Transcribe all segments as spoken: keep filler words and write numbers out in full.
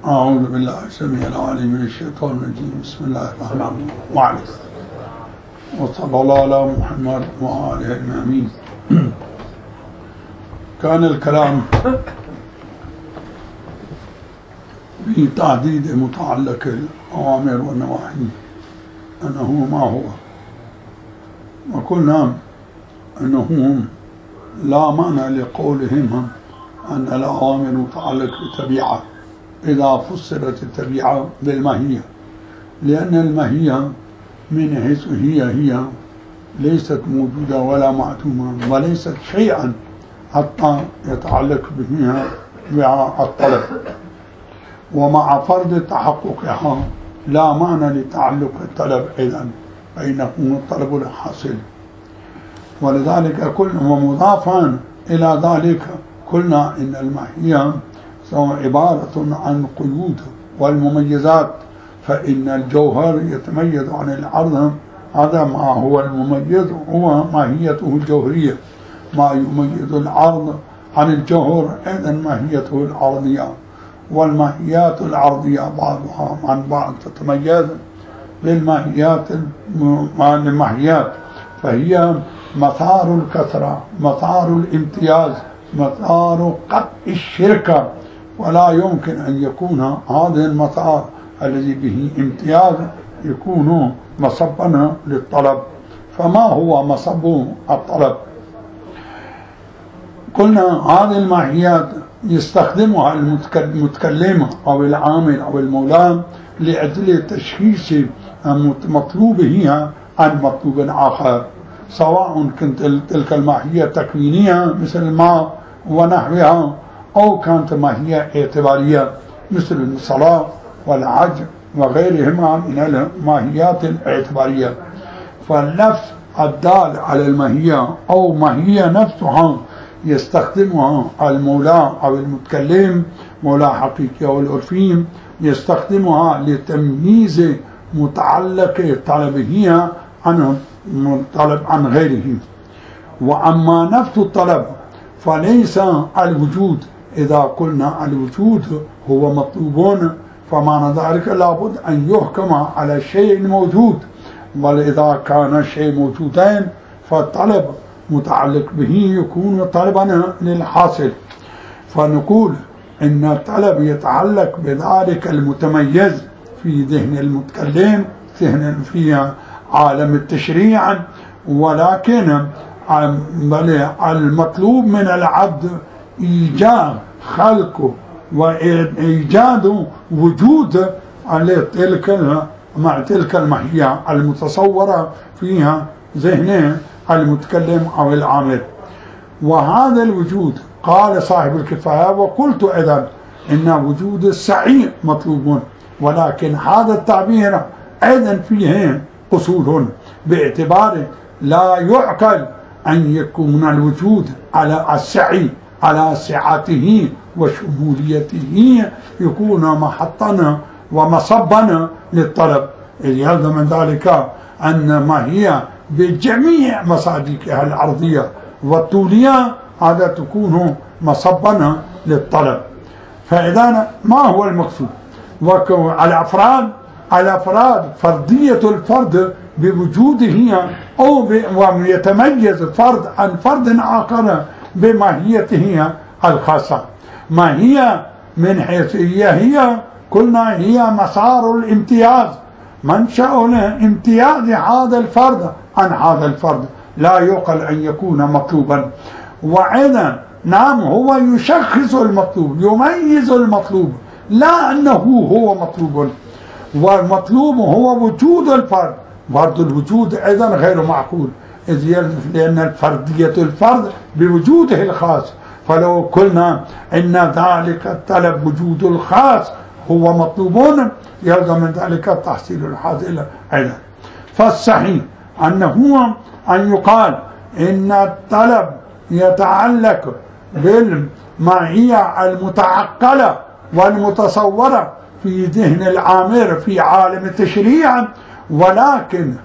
أعوذ بالله السميع العليم من الشيطان الرجيم. بسم الله الرحمن الرحيم. وعليكم وصلى الله على محمد وآله آمين. كان الكلام في تعديد متعلق الأوامر والنواهي أنه ما هو، وقلنا أنه لا معنى لقولهم أن الأوامر متعلق بالطبيعة إذا فسرت الطبيعة بالماهية، لأن الماهية من حيث هي هي ليست موجودة ولا معدومة وليست شيئا حتى يتعلق بها الطلب، ومع فرض تحققها لا معنى لتعلق الطلب أيضا فإنه الطلب الحاصل. ولذلك قلنا ومضافا إلى ذلك قلنا إن الماهية عبارة عن قيود والمميزات، فإن الجوهر يتميز عن العرض، هذا ما هو المميز هو ماهيته الجوهرية، ما يميز العرض عن الجوهر أيضا ماهيته العرضية، والماهيات العرضية بعضها عن بعض تتميز للماهيات الماهيات، فهي مثار الكثرة، مثار الامتياز، مثار قطع الشركة، ولا يمكن أن يكون هذا المثار الذي به امتياز يكون مصبا للطلب. فما هو مصب الطلب؟ قلنا هذه الماهيات يستخدمها المتكلم أو العامل أو المولى لأجل تشخيص مطلوبه عن مطلوب آخر، سواء كانت تلك الماهية تكوينية مثل الماء ونحوها، أو كانت ماهية اعتبارية مثل الصلاة والحج وغيرهما من الماهيات الاعتبارية. فاللفظ الدال على الماهية أو ماهية نفسها يستخدمها المولى أو المتكلم، مولى حقيقي أو العرفي، يستخدمها لتمييز متعلق طلبه عن طلب عن غيره. وأما نفس الطلب فليس الوجود، إذا قلنا الوجود هو مطلوب فمعنى ذلك لابد أن يحكم على شيء موجود، وإذا كان الشيء موجودين فالطلب متعلق به يكون طلبا للحاصل. فنقول إن الطلب يتعلق بذلك المتميز في ذهن المتكلم، ذهن في عالم التشريع، ولكن المطلوب من العبد إيجاد خلقه وإيجاد وجود تلك مع تلك الماهية المتصورة فيها ذهن المتكلم أو العامل. وهذا الوجود قال صاحب الكفاية وقلت أيضا إن وجود السعي مطلوب، ولكن هذا التعبير أيضا فيه قصور، باعتبار لا يعقل أن يكون الوجود على السعي على سعته وشموليته يكون محطا ومصبا للطلب، إذ يلزم من ذلك أن ما هي بجميع مصادقها العرضية والطولية هذا تكون مصبا للطلب. فإذا ما هو المقصود؟ الأفراد الأفراد فرضية الفرد بوجوده أو ويتميز فرد عن فرد آخر بماهيته الخاصة. ما هي من حيث هي هي قلنا هي مسار الامتياز، منشأ امتياز هذا الفرد عن هذا الفرد، لا يعقل أن يكون مطلوبا. وأيضا نعم هو يشخص المطلوب، يميز المطلوب، لا أنه هو مطلوب، والمطلوب هو وجود الفرد. فرض الوجود أيضا غير معقول، إذ لأن الفردية الفرد بوجوده الخاص، فلو قلنا إن ذلك الطلب وجود الخاص هو مطلوب يلزم من ذلك تحصيل الحاصل أيضا. فالصحيح أنه أن يقال إن الطلب يتعلق بالماهية المتعقلة والمتصورة في ذهن العامر في عالم التشريع، ولكن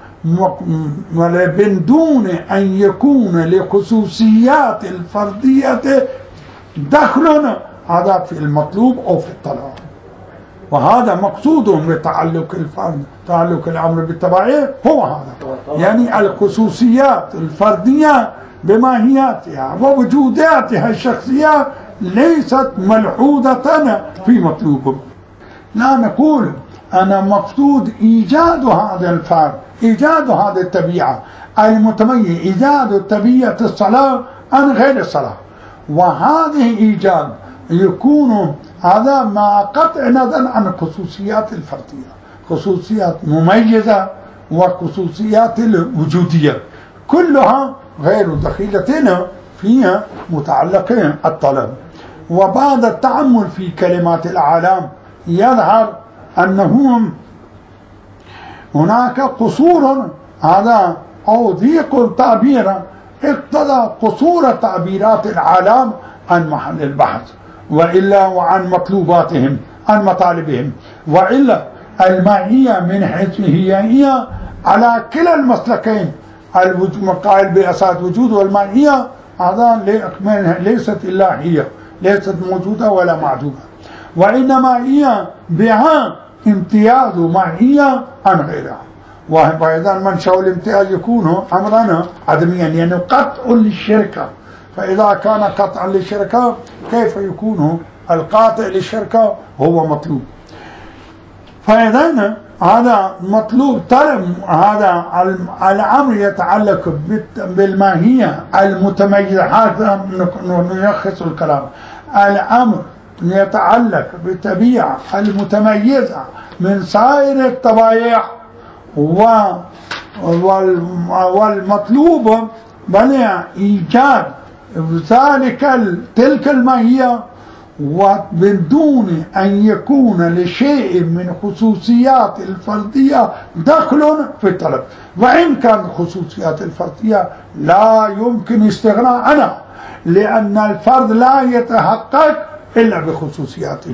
من دون أن يكون لخصوصيات الفردية دخل هذا في المطلوب أو في الطلب. وهذا مقصودهم بتعلق الفرد، تعلق الأمر بالتبعية هو هذا، يعني الخصوصيات الفردية بماهياتها ووجوداتها الشخصية ليست ملحوظة في مطلوبهم. لا نقول أنا مقصود إيجاد هذا الفرد، إيجاد هذه الطبيعة المتميز، إيجاد الطبيعة الصلاة عن غير الصلاة، وهذه إيجاد يكون هذا مع قطع نظر عن الخصوصيات الفردية، خصوصيات مميزة وخصوصيات الوجودية كلها غير دخيلة فيها متعلقة الطلب. وبعد التأمل في كلمات الأعلام يظهر أنهم هناك قصور هذا أو ضيق التعبير اقتضى قصور تعبيرات العالم عن محل البحث، وإلا وعن مطلوباتهم عن مطالبهم، وإلا المعية من حيث هي على كلا المسلكين، القائل بأساس وجود والمعية هذا ليست إلا هي، ليست موجودة ولا معدومة، وإنما هي بها امتياز معية عن غيرها. وإذا منشأ الامتياز يكون أمرنا عدميا، يعني قطع للشركة، فإذا كان قطعا للشركة كيف يكون القاطع للشركة هو مطلوب؟ فإذا هذا مطلوب طلب، هذا الأمر يتعلق بالماهية المتميزة، هذا نلخص الكلام، الأمر يتعلق بالطبيعة المتميزة من سائر الطبائع، والمطلوب بل إيجاد ذلك تلك الماهية وبدون أن يكون لشيء من خصوصيات الفردية دخل في الطلب، وإن كان خصوصيات الفردية لا يمكن استغناء عنها، لأن الفرد لا يتحقق إلا بخصوصياته.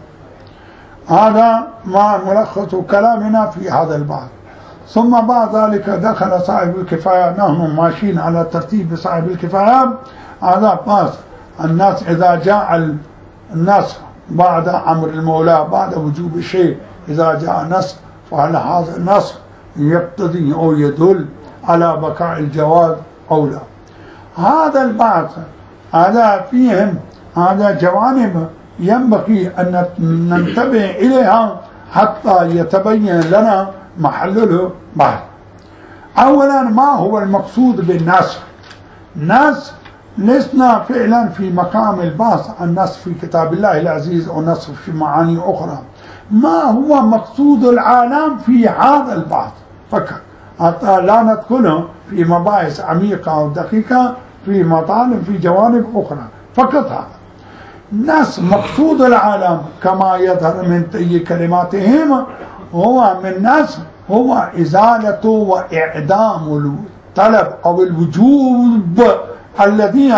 هذا ما ملخص كلامنا في هذا الباب. ثم بعد ذلك دخل صاحب الكفاية، نحن ماشيين على ترتيب صاحب الكفاية. هذا باس الناس إذا جاء النص بعد أمر المولى، بعد وجوب الشيء، إذا جاء نص فهل هذا النص يقتضي أو يدل على بقاء الجواز أو لا؟ هذا البعض هذا فيهم هذا جوانب ينبغي أن ننتبه إليها حتى يتبين لنا محله بعد. أولا، ما هو المقصود بالنص؟ نص لسنا فعلا في مقام البحث عن النص في كتاب الله العزيز أو نص في معاني أخرى. ما هو مقصود العالم في هذا البحث فقط، حتى لا ندخل في مباحث عميقة أو دقيقة في مطالب في جوانب أخرى، فقط هذا نص مقصود العالم كما يظهر من طي كلماتهم. هو من نص هو إزالة وإعدام الطلب أو الوجوب الذي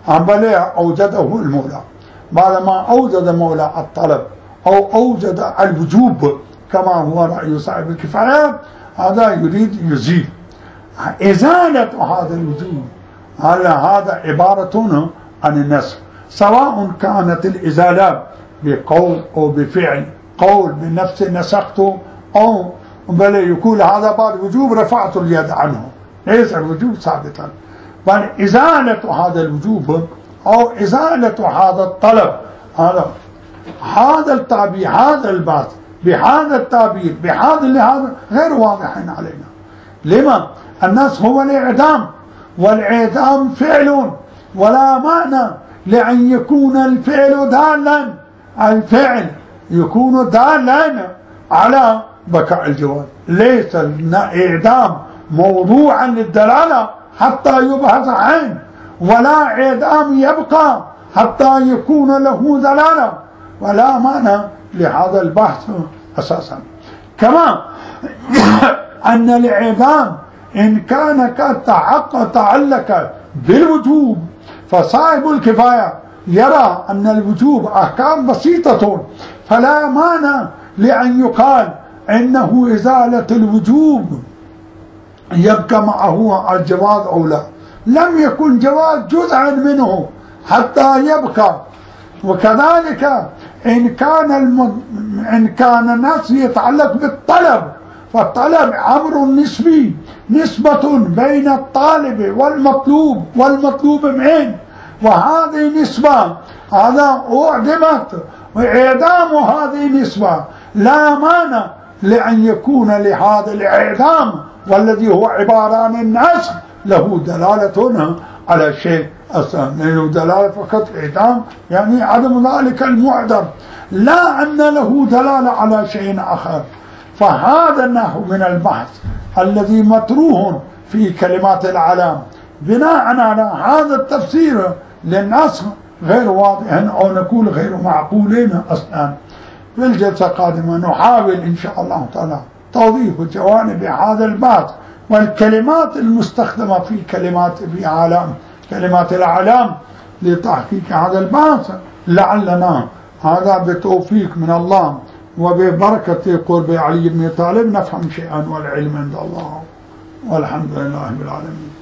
أوجده المولى. بعدما أوجد المولى الطلب أو أوجد الوجوب كما هو رأي صاحب الكفاية، هذا يريد يزيل إزالة هذا الوجوب. هذا عبارة عن النص، سواء كانت الإزالة بقول أو بفعل، قول بنفس نسخته، أو بل يقول هذا بعد وجوب رفعت اليد عنه، ليس الوجوب ثابتا، بل إزالة هذا الوجوب أو إزالة هذا الطلب. هذا هذا التعبير، هذا البحث بهذا التعبير بهذا اللهذا غير واضح علينا. لما؟ النص هو الإعدام، والإعدام فعل ولا معنى لأن يكون الفعل دالا، الفعل يكون دالا على بقاء الجواز. ليس الإعدام موضوعا للدلالة حتى يبحث عنه، ولا إعدام يبقى حتى يكون له دلالة، ولا معنى لهذا البحث أساسا. كما أن الإعدام إن كان قد تعلق بالوجوب، فصاحب الكفاية يرى أن الوجوب أحكام بسيطة، فلا معنى لأن يقال إنه إزالة الوجوب يبقى معه الجواز أو لا. لم يكن جواز جزءا منه حتى يبقى. وكذلك إن كان الم... إن كان النص يتعلق بالطلب، فالطلب أمر نسبي، نسبة بين الطالب والمطلوب، والمطلوب معين، وهذه نسبة هذا أعدمت، وإعدام هذه نسبة لا مانع لأن يكون لهذا الإعدام والذي هو عبارة عن النسخ له دلالة على شيء أصلا، له دلالة فقط إعدام يعني عدم ذلك المعدم، لا أن له دلالة على شيء آخر. فهذا النحو من البحث الذي مطروح في كلمات العلام بناء على هذا التفسير للنص غير واضح أو نقول غير معقولين أصلا. في الجلسة القادمة نحاول إن شاء الله تعالى توضيح جوانب هذا البحث والكلمات المستخدمة في كلمات في عالم كلمات الأعلام لتحقيق هذا البحث، لعلنا هذا بتوفيق من الله وببركة قرب علي بن طالب نفهم شيئا والعلم عند الله، والحمد لله رب العالمين.